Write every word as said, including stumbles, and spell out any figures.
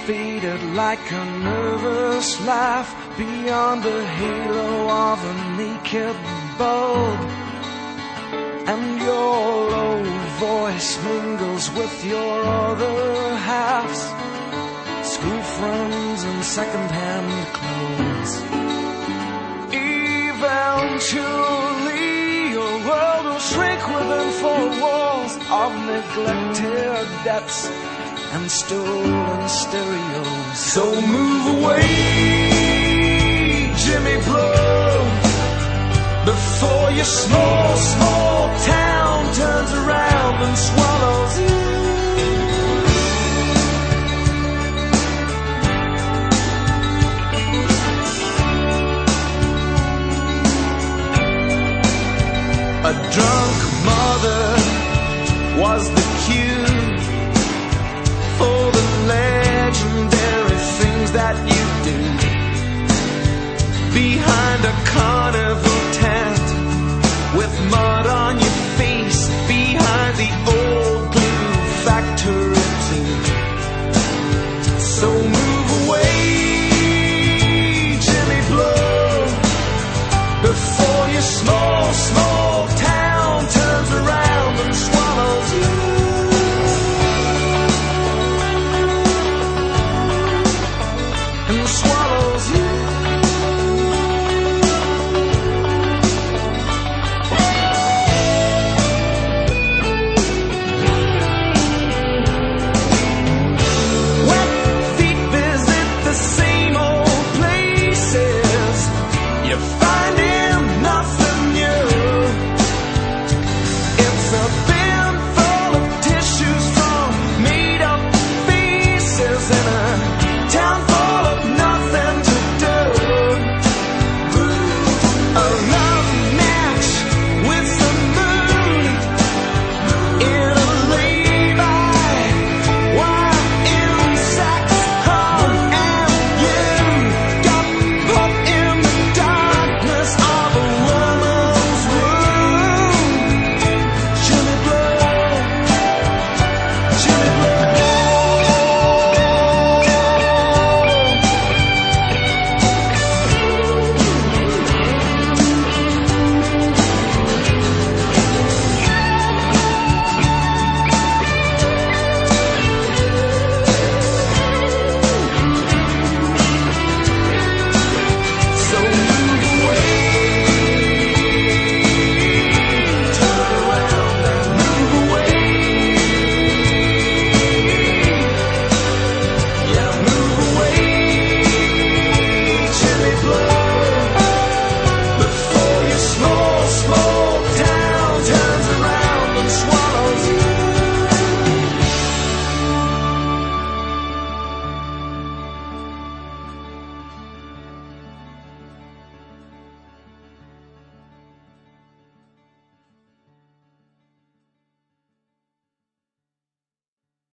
faded like a nervous laugh beyond the halo of a naked bulb. And your low voice mingles with your other halves, school friends and second-hand clothes. Eventually your world will shrink within four walls of neglected debts and stolen stereos. So move away, Jimmy Blow, before your small, small town turns around and swallows you. A drunk mother was the cue for the legendary things that you do behind a carnival